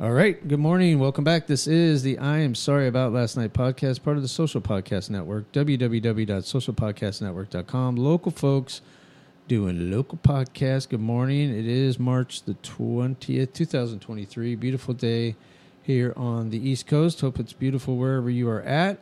All right. Good morning. Welcome back. This is the I Am Sorry About Last Night podcast, part of the Social Podcast Network, www.socialpodcastnetwork.com. Local folks doing local podcasts. Good morning. It is March the 20th, 2023. Beautiful day here on the East Coast. Hope it's beautiful wherever you are at.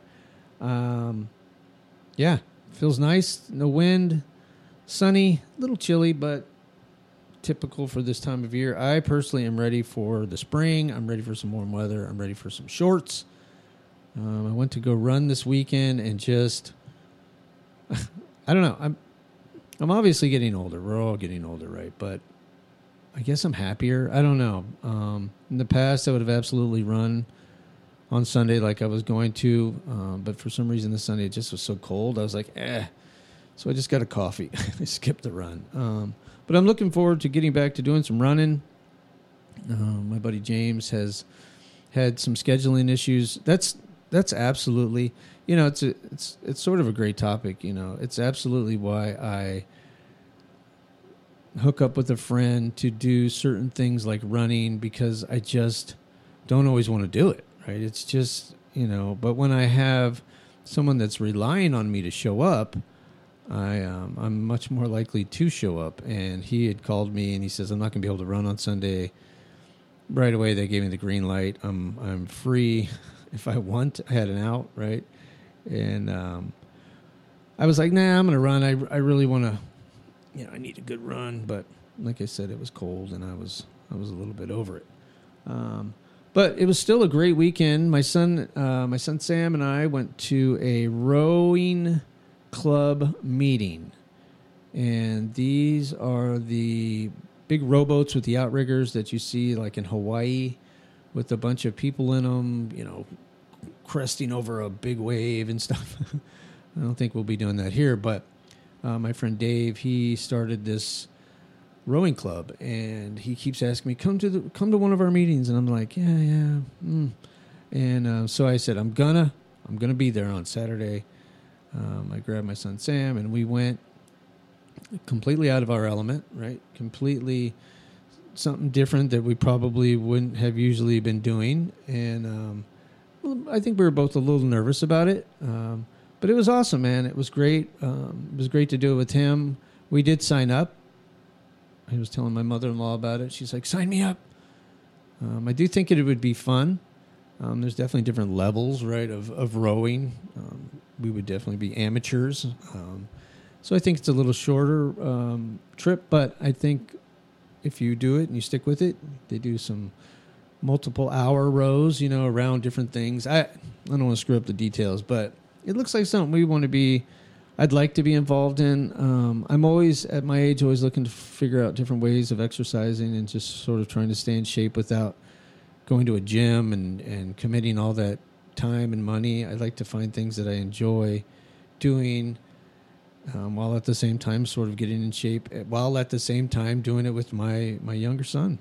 Feels nice. No wind. Sunny. A little chilly, but typical for this time of year. I personally am ready for the spring. I'm ready for some warm weather. I'm ready for some shorts. I went to go run this weekend and just, I don't know. I'm obviously getting older. We're all getting older, right? But I guess I'm happier. I don't know. In the past, I would have absolutely run on Sunday like I was going to. But for some reason this Sunday, it just was so cold. I was like, So I just got a coffee. I skipped the run. But I'm looking forward to getting back to doing some running. My buddy James has had some scheduling issues. That's absolutely, it's sort of a great topic. It's absolutely why I hook up with a friend to do certain things like running, because I just don't always want to do it. Right? It's just, but when I have someone that's relying on me to show up, I'm much more likely to show up. And he had called me and he says, I'm not going to be able to run on Sunday. Right away, they gave me the green light. I'm free if I want. I had an out, right? And I was like, nah, I'm going to run. I really want to, I need a good run. But like I said, it was cold and I was a little bit over it. But it was still a great weekend. My son Sam and I went to a rowing club meeting, and these are the big rowboats with the outriggers that you see like in Hawaii, with a bunch of people in them, cresting over a big wave and stuff. I don't think we'll be doing that here, but my friend Dave, he started this rowing club, and he keeps asking me, come to one of our meetings, and I'm like, yeah. And so I said, I'm gonna be there on Saturday. I grabbed my son Sam, and we went completely out of our element, right? Completely something different that we probably wouldn't have usually been doing. And I think we were both a little nervous about it. But it was awesome, man. It was great. It was great to do it with him. We did sign up. I was telling my mother-in-law about it. She's like, sign me up. I do think it would be fun. There's definitely different levels, right, of rowing. We would definitely be amateurs. So I think it's a little shorter trip, but I think if you do it and you stick with it, they do some multiple hour rows, around different things. I don't want to screw up the details, but it looks like something I'd like to be involved in. I'm always, at my age, always looking to figure out different ways of exercising and just sort of trying to stay in shape without going to a gym and committing all that time and money. I like to find things that I enjoy doing while at the same time sort of getting in shape, while at the same time doing it with my younger son.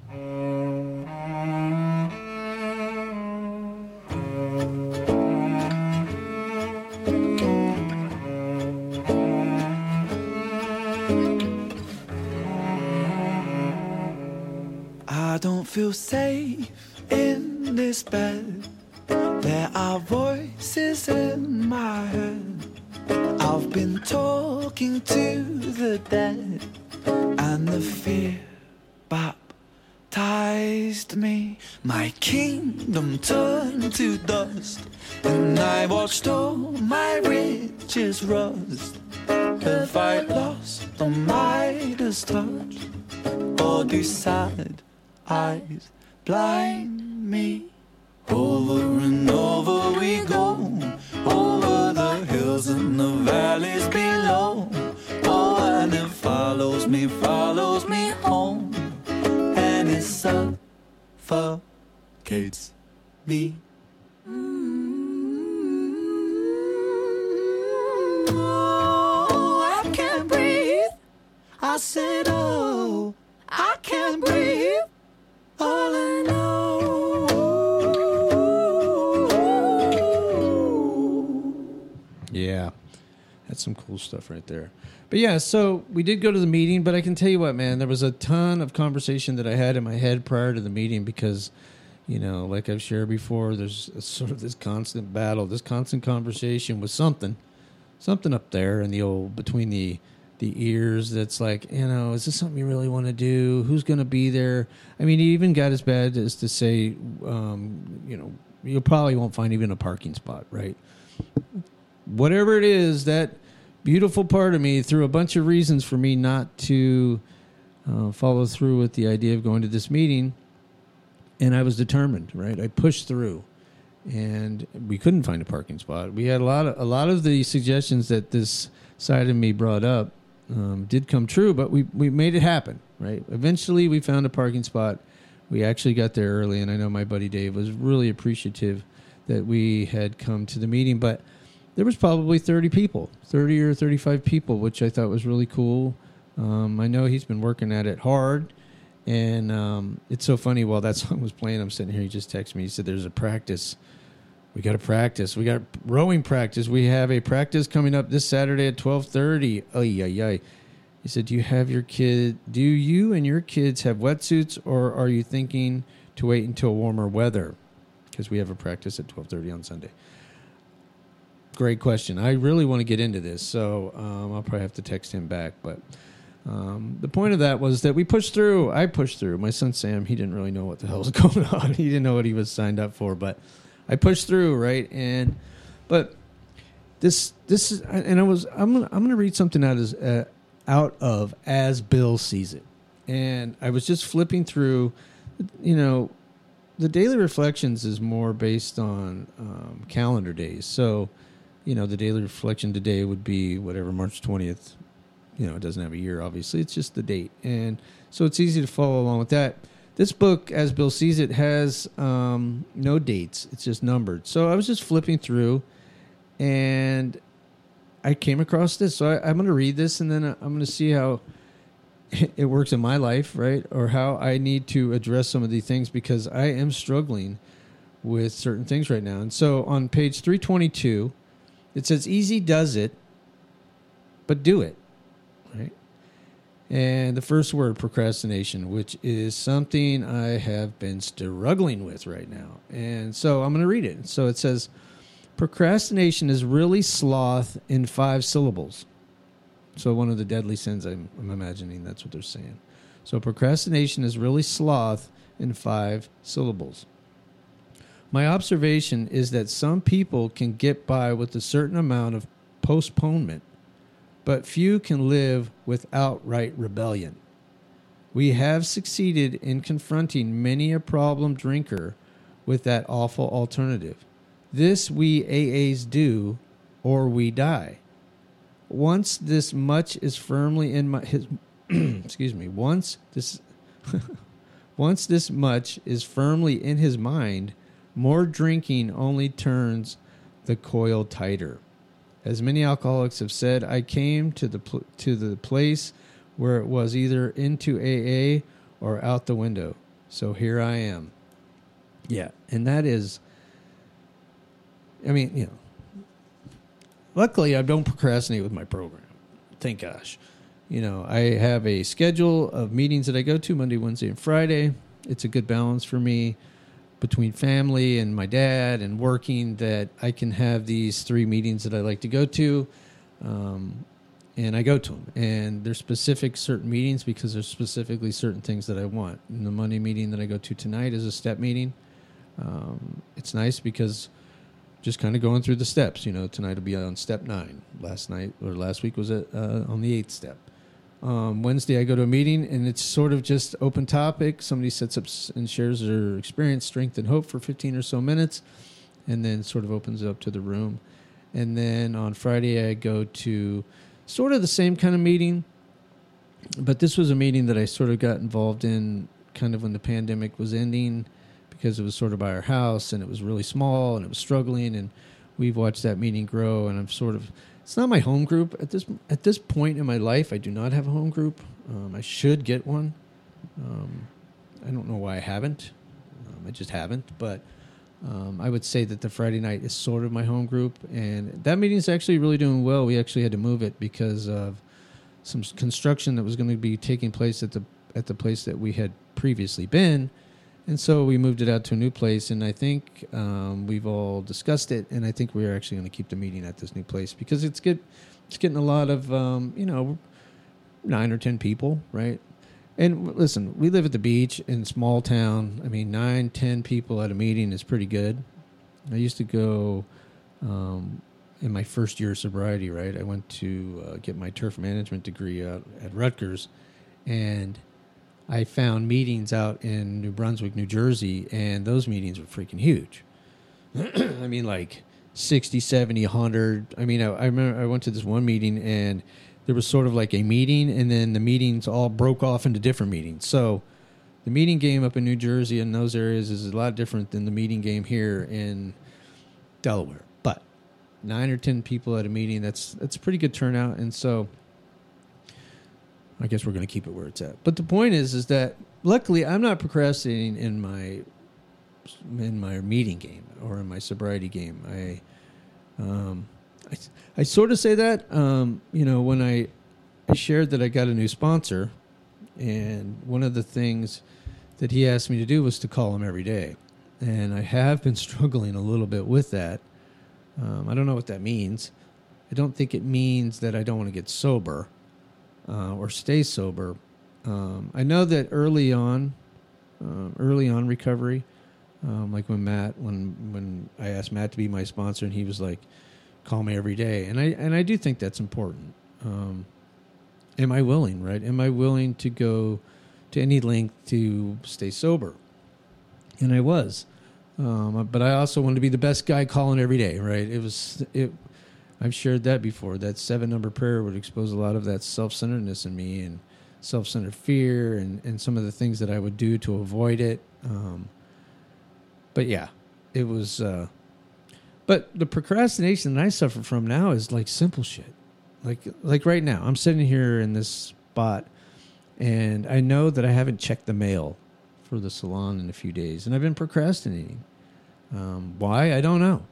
I don't feel safe in this bed. There are voices in my head. I've been talking to the dead, and the fear baptized me. My kingdom turned to dust, and I watched all my riches rust. Have I lost the Midas touch, or do sad eyes blind me? Over and over we go, over the hills and the valleys below. Oh, and it follows me home, and it suffocates me. Oh, I can't breathe. I said, oh, I can't breathe. All I know. Yeah, that's some cool stuff right there. But yeah, so we did go to the meeting, but I can tell you what, man, there was a ton of conversation that I had in my head prior to the meeting because like I've shared before, there's sort of this constant battle, this constant conversation with something up there in the old, between the ears that's like, is this something you really want to do? Who's going to be there? I mean, he even got as bad as to say, you probably won't find even a parking spot, right? Whatever it is, that beautiful part of me threw a bunch of reasons for me not to follow through with the idea of going to this meeting. And I was determined, right? I pushed through, and we couldn't find a parking spot. We had a lot of the suggestions that this side of me brought up did come true, but we made it happen, right? Eventually, we found a parking spot. We actually got there early, and I know my buddy Dave was really appreciative that we had come to the meeting. But there was probably 30 or 35 people, which I thought was really cool. I know he's been working at it hard. And it's so funny, while that song was playing, I'm sitting here, he just texted me. He said, there's a practice. We got to practice. We got rowing practice. We have a practice coming up this Saturday at 12:30. Ay. He said, do you and your kids have wetsuits, or are you thinking to wait until warmer weather? Because we have a practice at 12:30 on Sunday. Great question. I really want to get into this, so I'll probably have to text him back, but... the point of that was that we pushed through. I pushed through. My son Sam, he didn't really know what the hell was going on. He didn't know what he was signed up for, but I pushed through, right? But this is, and I'm gonna read something out of As Bill Sees It, and I was just flipping through. The Daily Reflections is more based on calendar days, so the Daily Reflection today would be whatever, March 20th. It doesn't have a year, obviously. It's just the date. And so it's easy to follow along with that. This book, As Bill Sees It, has no dates. It's just numbered. So I was just flipping through, and I came across this. So I'm going to read this, and then I'm going to see how it works in my life, right? Or how I need to address some of these things, because I am struggling with certain things right now. And so on page 322, it says, easy does it, but do it. Right. And the first word, procrastination, which is something I have been struggling with right now. And so I'm going to read it. So it says, procrastination is really sloth in 5 syllables. So one of the deadly sins, I'm imagining that's what they're saying. So procrastination is really sloth in 5 syllables. My observation is that some people can get by with a certain amount of postponement, but few can live with outright rebellion. We have succeeded in confronting many a problem drinker with that awful alternative. This we AAs do, or we die. Once this much is firmly in once this much is firmly in his mind, more drinking only turns the coil tighter. As many alcoholics have said, I came to the place where it was either into AA or out the window. So here I am. Yeah, and that is, luckily I don't procrastinate with my program. Thank gosh. I have a schedule of meetings that I go to Monday, Wednesday, and Friday. It's a good balance for me between family and my dad and working, that I can have these 3 meetings that I like to go to, and I go to them. And there's specific certain meetings because there's specifically certain things that I want. And the Monday meeting that I go to tonight is a step meeting. It's nice because just kind of going through the steps. Tonight will be on step 9. Last week was on the 8th step. Wednesday I go to a meeting, and it's sort of just open topic. Somebody sets up and shares their experience, strength, and hope for 15 or so minutes, and then sort of opens it up to the room. And then on Friday I go to sort of the same kind of meeting, but this was a meeting that I sort of got involved in kind of when the pandemic was ending, because it was sort of by our house, and it was really small, and it was struggling, and we've watched that meeting grow, and I'm sort of... It's not my home group at this point in my life. I do not have a home group. I should get one. I don't know why I haven't. I just haven't. But I would say that the Friday night is sort of my home group, and that meeting is actually really doing well. We actually had to move it because of some construction that was going to be taking place at the place that we had previously been, And so we moved it out to a new place, and I think we've all discussed it, and I think we're actually going to keep the meeting at this new place because it's good. It's getting a lot of, 9 or 10 people, right? And listen, we live at the beach in a small town. I mean, 9, 10 people at a meeting is pretty good. I used to go in my first year of sobriety, right? I went to get my turf management degree out at Rutgers, and I found meetings out in New Brunswick, New Jersey, and those meetings were freaking huge. I mean, like 60, 70, 100. I mean, I remember I went to this one meeting, and there was sort of like a meeting, and then the meetings all broke off into different meetings. So the meeting game up in New Jersey and those areas is a lot different than the meeting game here in Delaware. But 9 or 10 people at a meeting, that's a pretty good turnout, and so I guess we're going to keep it where it's at. But the point is that luckily I'm not procrastinating in my meeting game or in my sobriety game. I sort of say that, when I shared that I got a new sponsor, and one of the things that he asked me to do was to call him every day. And I have been struggling a little bit with that. I don't know what that means. I don't think it means that I don't want to get sober. Or stay sober. I know that early on recovery, like when I asked Matt to be my sponsor, and he was like, "Call me every day," and I do think that's important. Am I willing? Right? Am I willing to go to any length to stay sober? And I was, but I also wanted to be the best guy calling every day. Right? I've shared that before. That 7-number prayer would expose a lot of that self-centeredness in me and self-centered fear and some of the things that I would do to avoid it. But yeah, it was... but the procrastination that I suffer from now is like simple shit. Like right now, I'm sitting here in this spot, and I know that I haven't checked the mail for the salon in a few days, and I've been procrastinating. Why? I don't know.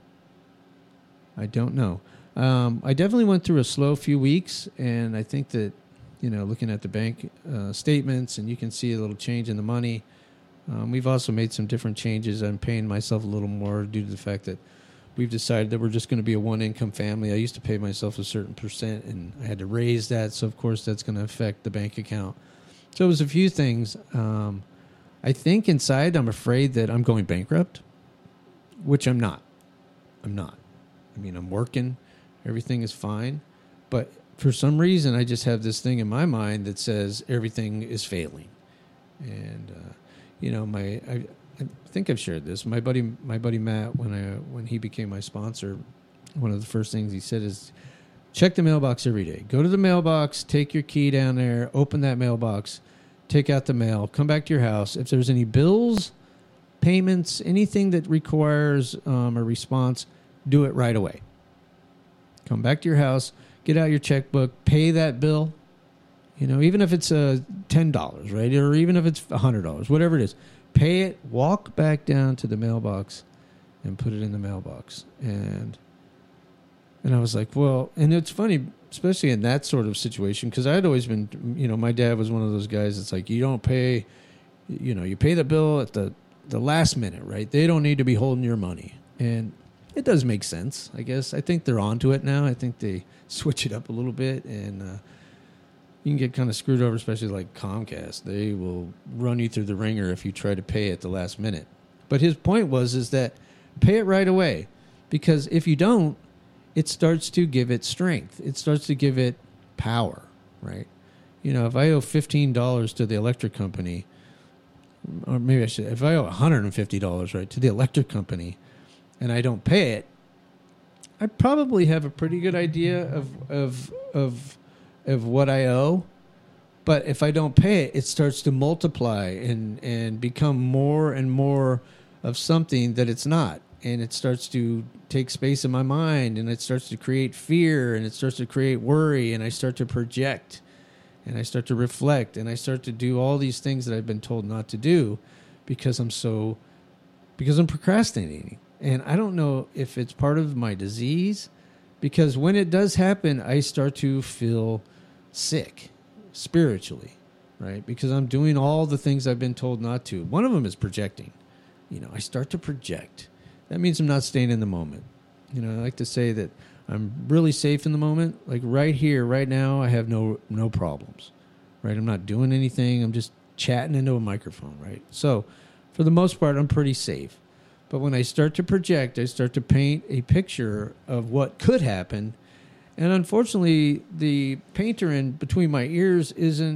I definitely went through a slow few weeks, and I think that, looking at the bank statements, and you can see a little change in the money. We've also made some different changes. I'm paying myself a little more due to the fact that we've decided that we're just going to be a one-income family. I used to pay myself a certain percent, and I had to raise that, so of course that's going to affect the bank account. So it was a few things. I think inside I'm afraid that I'm going bankrupt, which I'm not. I mean, I'm working. Everything is fine. But for some reason, I just have this thing in my mind that says everything is failing. And, I think I've shared this. My buddy Matt, when he became my sponsor, one of the first things he said is, check the mailbox every day. Go to the mailbox, take your key down there, open that mailbox, take out the mail, come back to your house. If there's any bills, payments, anything that requires a response, do it right away. Come back to your house, get out your checkbook, pay that bill. Even if it's $10, right? Or even if it's $100, whatever it is. Pay it, walk back down to the mailbox, and put it in the mailbox. And I was like, well, and it's funny, especially in that sort of situation, because I had always been, my dad was one of those guys that's like, you don't pay, you pay the bill at the last minute, right? They don't need to be holding your money. And it does make sense, I guess. I think they're onto it now. I think they switch it up a little bit, and you can get kind of screwed over, especially like Comcast. They will run you through the ringer if you try to pay at the last minute. But his point is that pay it right away, because if you don't, it starts to give it strength. It starts to give it power, right? If I owe $15 to the electric company, or maybe I should, if I owe $150, right, to the electric company, and I don't pay it, I probably have a pretty good idea of what I owe. But if I don't pay it, it starts to multiply and become more and more of something that it's not. And it starts to take space in my mind, and it starts to create fear, and it starts to create worry, and I start to project, and I start to reflect, and I start to do all these things that I've been told not to do because I'm procrastinating. And I don't know if it's part of my disease, because when it does happen, I start to feel sick spiritually. right? Because I'm doing all the things I've been told not to. One of them is projecting. I start to project. That means I'm not staying in the moment. I like to say that I'm really safe in the moment. Like right here, right now, I have no problems, right? I'm not doing anything. I'm just chatting into a microphone, right? So for the most part, I'm pretty safe. But when I start to project, I start to paint a picture of what could happen. And unfortunately, the painter in between my ears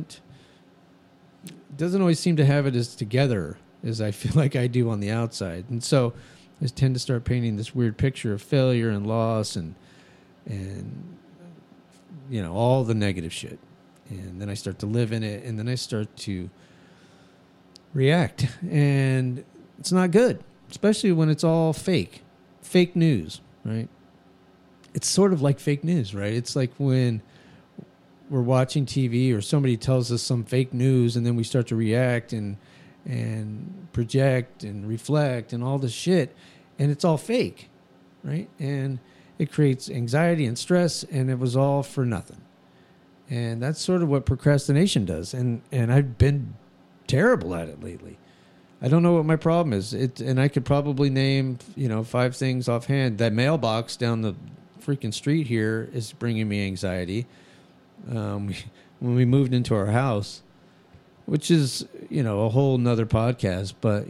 doesn't always seem to have it as together as I feel like I do on the outside. And so I tend to start painting this weird picture of failure and loss and all the negative shit. And then I start to live in it, and then I start to react. And it's not good, especially when it's all fake news, right? It's sort of like fake news, right? It's like when we're watching TV or somebody tells us some fake news, and then we start to react and project and reflect and all this shit, and it's all fake, right? And it creates anxiety and stress, and it was all for nothing. And that's sort of what procrastination does. And I've been terrible at it lately. I don't know what my problem is. And I could probably name, 5 things offhand. That mailbox down the freaking street here is bringing me anxiety. When we moved into our house, which is, a whole nother podcast, but,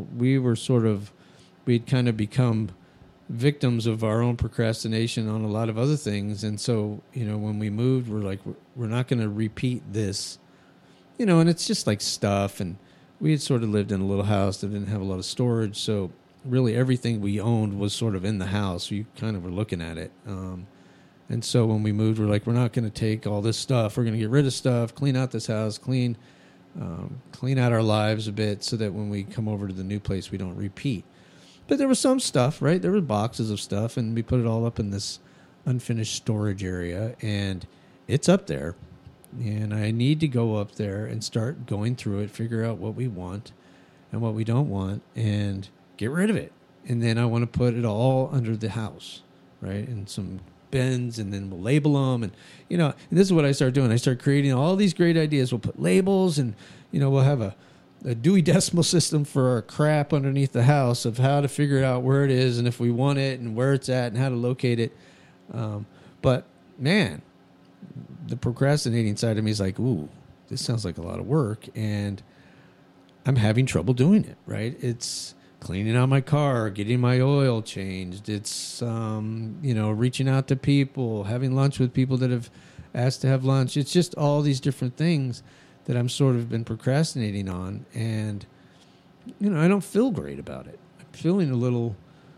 we'd kind of become victims of our own procrastination on a lot of other things. And so, when we moved, we're like, we're not going to repeat this, and it's just like stuff. And we had sort of lived in a little house that didn't have a lot of storage. So really everything we owned was sort of in the house. We kind of were looking at it. And so when we moved, we're like, we're not going to take all this stuff. We're going to get rid of stuff, clean out this house, clean out our lives a bit so that when we come over to the new place, we don't repeat. But there was some stuff, right? There were boxes of stuff, and we put it all up in this unfinished storage area, and it's up there. And I need to go up there and start going through it, figure out what we want and what we don't want, and get rid of it. And then I want to put it all under the house, right? And some bins, and then we'll label them. And, and this is what I start doing. I start creating all these great ideas. We'll put labels, and, we'll have a Dewey Decimal System for our crap underneath the house of how to figure out where it is and if we want it and where it's at and how to locate it. But, man, the procrastinating side of me is like, ooh, this sounds like a lot of work, and I'm having trouble doing it, right? It's cleaning out my car, getting my oil changed. It's, reaching out to people, having lunch with people that have asked to have lunch. It's just all these different things that I'm sort of been procrastinating on, and, I don't feel great about it. I'm feeling a little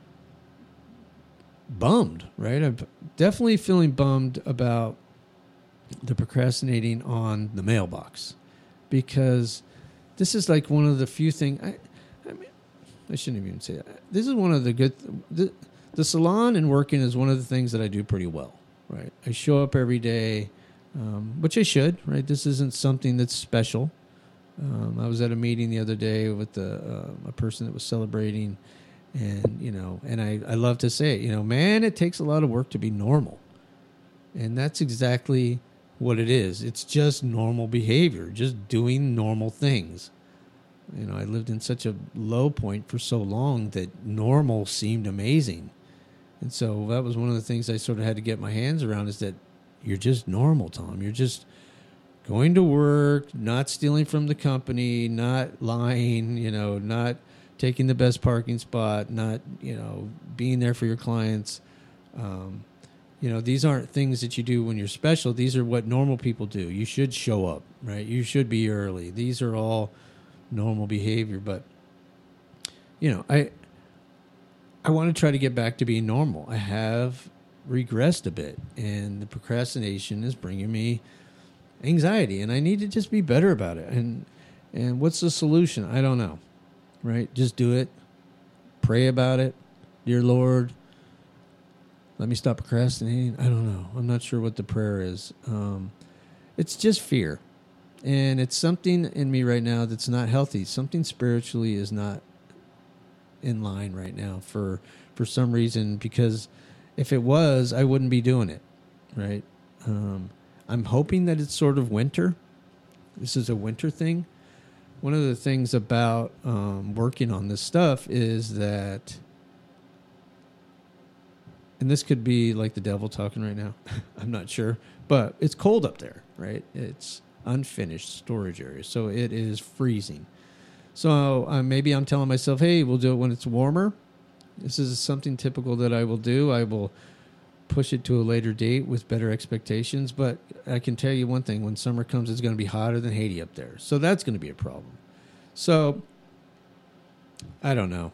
bummed, right? I'm definitely feeling bummed about the procrastinating on the mailbox, because this is like one of the few things. I shouldn't even say that. This is one of the good. The salon and working is one of the things that I do pretty well, right? I show up every day, which I should, right? This isn't something that's special. I was at a meeting the other day with a person that was celebrating, and and I love to say it, man, it takes a lot of work to be normal, and that's exactly what it is. It's just normal behavior, just doing normal things. I lived in such a low point for so long that normal seemed amazing. And so that was one of the things I sort of had to get my hands around, is that you're just normal, Tom. You're just going to work, not stealing from the company, not lying, not taking the best parking spot, not, being there for your clients. These aren't things that you do when you're special. These are what normal people do. You should show up, right? You should be early. These are all normal behavior. But, I want to try to get back to being normal. I have regressed a bit, and the procrastination is bringing me anxiety, and I need to just be better about it. And what's the solution? I don't know, right? Just do it. Pray about it. Dear Lord, let me stop procrastinating. I don't know. I'm not sure what the prayer is. It's just fear. And it's something in me right now that's not healthy. Something spiritually is not in line right now for some reason, because if it was, I wouldn't be doing it, right? I'm hoping that it's sort of winter, this is a winter thing. One of the things about working on this stuff is that, and this could be like the devil talking right now, I'm not sure, but it's cold up there, right? It's unfinished storage area, so it is freezing. So maybe I'm telling myself, hey, we'll do it when it's warmer. This is something typical that I will do. I will push it to a later date with better expectations, but I can tell you one thing, when summer comes, it's going to be hotter than Haiti up there. So that's going to be a problem. So I don't know.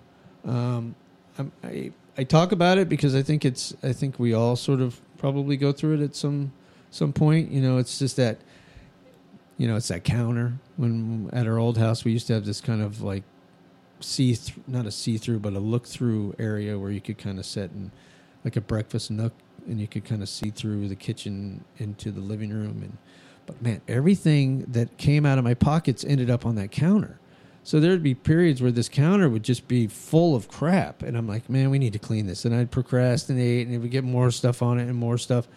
I talk about it because I think we all sort of probably go through it at some point. You know, it's just that, you know, it's that counter. When at our old house, we used to have this kind of like not a see-through, but a look-through area where you could kind of sit in like a breakfast nook, and you could kind of see through the kitchen into the living room. But man, everything that came out of my pockets ended up on that counter. So there'd be periods where this counter would just be full of crap. And I'm like, man, we need to clean this. And I'd procrastinate, and it would get more stuff on it and more stuff.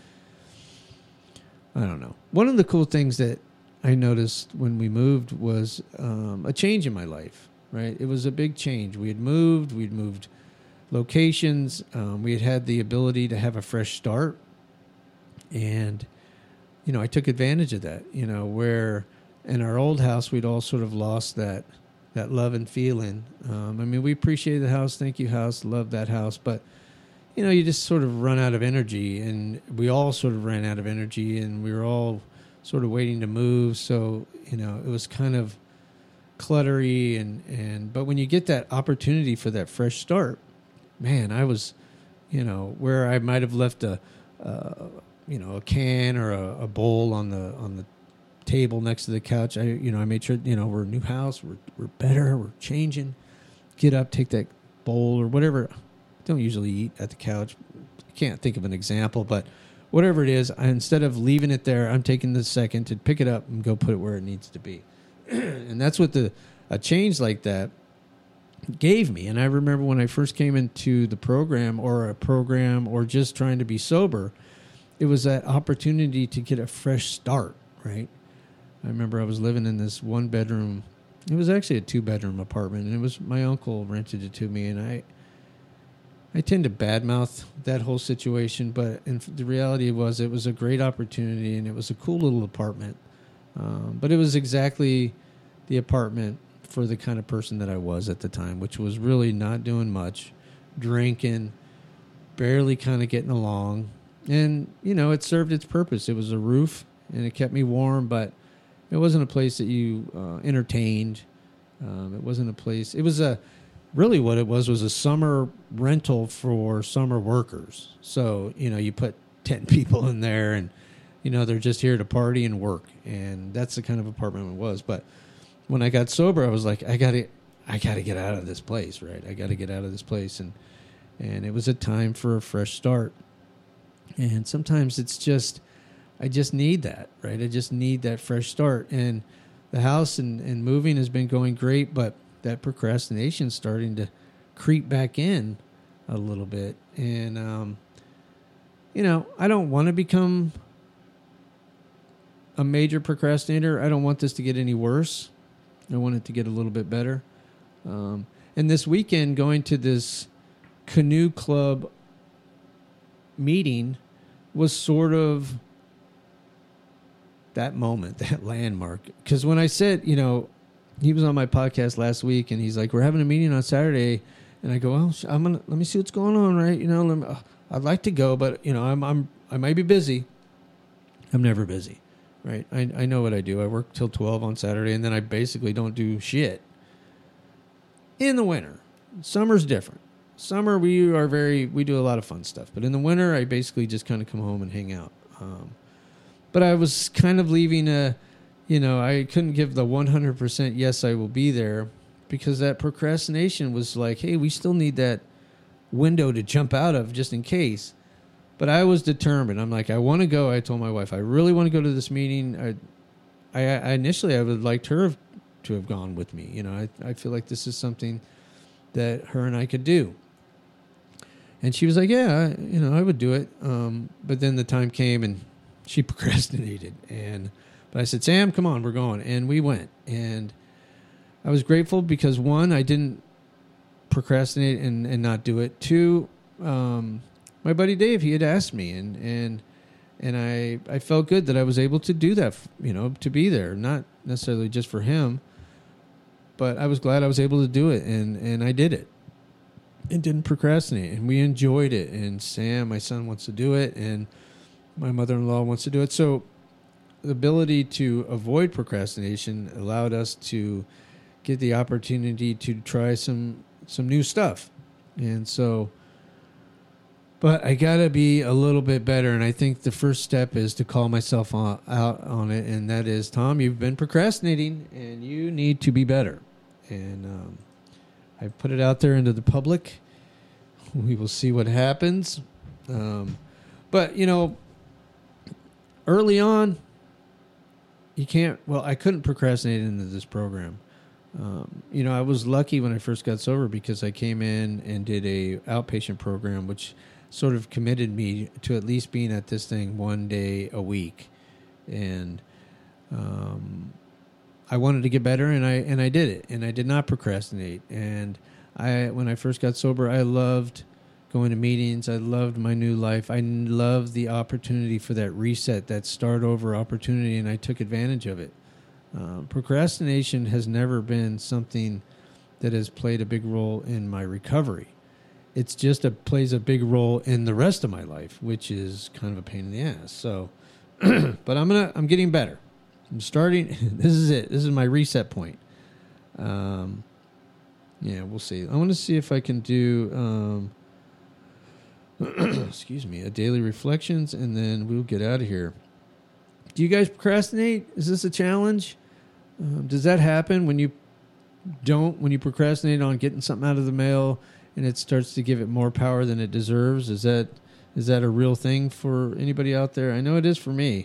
I don't know. One of the cool things that I noticed when we moved was a change in my life, right? It was a big change. We'd moved locations. We had the ability to have a fresh start. And, you know, I took advantage of that, you know, where in our old house, we'd all sort of lost that love and feeling. I mean, we appreciated the house. Thank you, house. Love that house. But, you know, you just sort of run out of energy, and we all sort of ran out of energy, and we were all sort of waiting to move. So, you know, it was kind of cluttery. But when you get that opportunity for that fresh start, man, I was, you know, where I might have left a can or a bowl on the table next to the couch. I made sure, you know, we're a new house, we're better, we're changing. Get up, take that bowl or whatever. I don't usually eat at the couch. I can't think of an example, but whatever it is, instead of leaving it there, I'm taking the second to pick it up and go put it where it needs to be. And that's what a change like that gave me. And I remember when I first came into the program or just trying to be sober, it was that opportunity to get a fresh start, right? I remember I was living in this 1-bedroom. It was actually a 2-bedroom apartment, and it was my uncle rented it to me, and I tend to badmouth that whole situation, but the reality was it was a great opportunity, and it was a cool little apartment. But it was exactly the apartment for the kind of person that I was at the time, which was really not doing much, drinking, barely kind of getting along. And, you know, it served its purpose. It was a roof, and it kept me warm, but it wasn't a place that you entertained. It wasn't a place. It was really what it was a summer rental for summer workers. So, you know, you put 10 people in there, and, you know, they're just here to party and work. And that's the kind of apartment it was. But when I got sober, I was like, I gotta get out of this place, right? I got to get out of this place. And it was a time for a fresh start. And sometimes it's just, I just need that, right? I just need that fresh start. And the house and moving has been going great, but that procrastination is starting to creep back in a little bit. And, you know, I don't want to become a major procrastinator. I don't want this to get any worse. I want it to get a little bit better. And this weekend, going to this canoe club meeting was sort of that moment, that landmark. Because when I said, you know, he was on my podcast last week, and he's like, we're having a meeting on Saturday. And I go, well, let me see what's going on, right? You know, I'd like to go, but, you know, I might be busy. I'm never busy, right? I know what I do. I work till 12 on Saturday, and then I basically don't do shit. In the winter, summer's different. Summer, we do a lot of fun stuff. But in the winter, I basically just kind of come home and hang out. But I was kind of leaving I couldn't give the 100% yes, I will be there, because that procrastination was like, hey, we still need that window to jump out of just in case. But I was determined. I'm like, I want to go. I told my wife, I really want to go to this meeting. I initially, I would like her to have gone with me. You know, I feel like this is something that her and I could do. And she was like, yeah, I would do it. But then the time came, and she procrastinated. And But I said, Sam, come on, we're going. And we went. And I was grateful because, one, I didn't procrastinate and not do it. Two, my buddy Dave, he had asked me, and I felt good that I was able to do that, to be there, not necessarily just for him, but I was glad I was able to do it, and I did it and didn't procrastinate, and we enjoyed it. And Sam, my son, wants to do it, and my mother-in-law wants to do it. So the ability to avoid procrastination allowed us to get the opportunity to try some new stuff. And so, but I got to be a little bit better. And I think the first step is to call myself out on it. And that is, Tom, you've been procrastinating and you need to be better. And I put it out there into the public. We will see what happens. But, early on, you can't, I couldn't procrastinate into this program. I was lucky when I first got sober because I came in and did a outpatient program, which sort of committed me to at least being at this thing one day a week. And I wanted to get better, and I did it, and I did not procrastinate. And when I first got sober, I loved going to meetings. I loved my new life. I loved the opportunity for that reset, that start over opportunity, and I took advantage of it. Procrastination has never been something that has played a big role in my recovery. It's just plays a big role in the rest of my life, which is kind of a pain in the ass. So, but I'm getting better. I'm starting. This is it. This is my reset point. We'll see. I want to see if I can do, a daily reflections, and then we'll get out of here. Do you guys procrastinate? Is this a challenge? Does that happen when you procrastinate on getting something out of the mail and it starts to give it more power than it deserves? Is that a real thing for anybody out there? I know it is for me.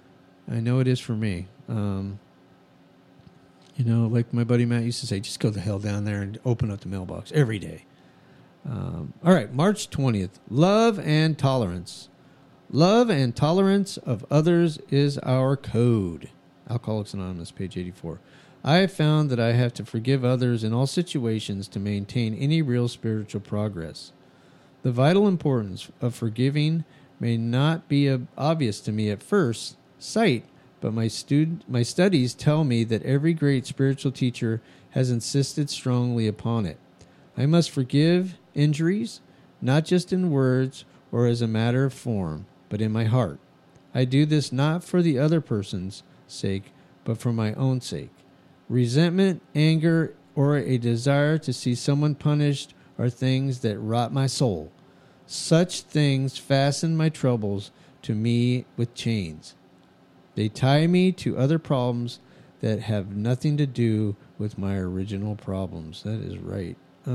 Like my buddy Matt used to say, just go the hell down there and open up the mailbox every day. All right, March 20th, love and tolerance. Love and tolerance of others is our code. Alcoholics Anonymous, page 84. I have found that I have to forgive others in all situations to maintain any real spiritual progress. The vital importance of forgiving may not be obvious to me at first sight, but my studies tell me that every great spiritual teacher has insisted strongly upon it. I must forgive injuries, not just in words or as a matter of form, but in my heart. I do this not for the other person's sake, but for my own sake. Resentment, anger, or a desire to see someone punished are things that rot my soul. Such things fasten my troubles to me with chains. They tie me to other problems that have nothing to do with my original problems. That is right.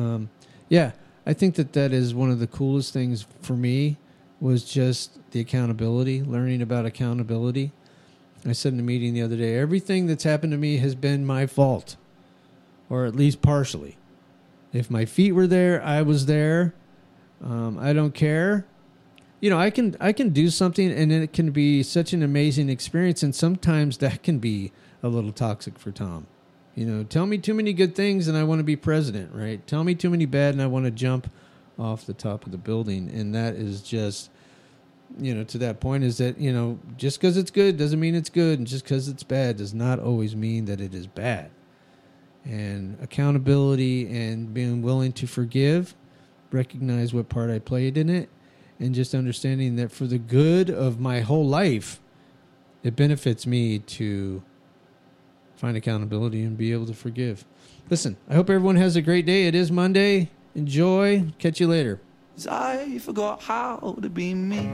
I think that is one of the coolest things for me was just the accountability, learning about accountability. I said in a meeting the other day, everything that's happened to me has been my fault, or at least partially. If my feet were there, I was there. I don't care. I can do something, and it can be such an amazing experience, and sometimes that can be a little toxic for Tom. Tell me too many good things, and I want to be president, right? Tell me too many bad, and I want to jump off the top of the building, and that is just... to that point is that, just because it's good doesn't mean it's good, and just because it's bad does not always mean that it is bad. And accountability and being willing to forgive, recognize what part I played in it, and just understanding that for the good of my whole life, it benefits me to find accountability and be able to forgive. Listen, I hope everyone has a great day. It is Monday. Enjoy. Catch you later. 'Cause I forgot how to be me.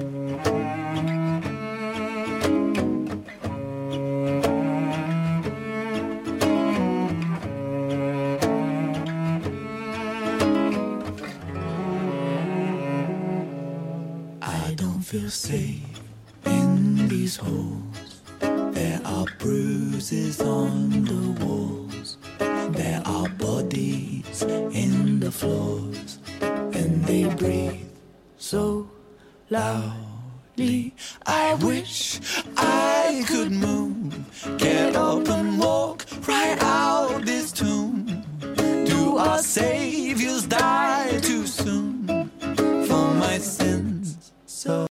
I don't feel safe in these holes. There are bruises on the walls. There are bodies in the floors. And they breathe so loudly. lately. I wish I could move, get up and walk right out this tomb. Do our saviors die too soon for my sins? So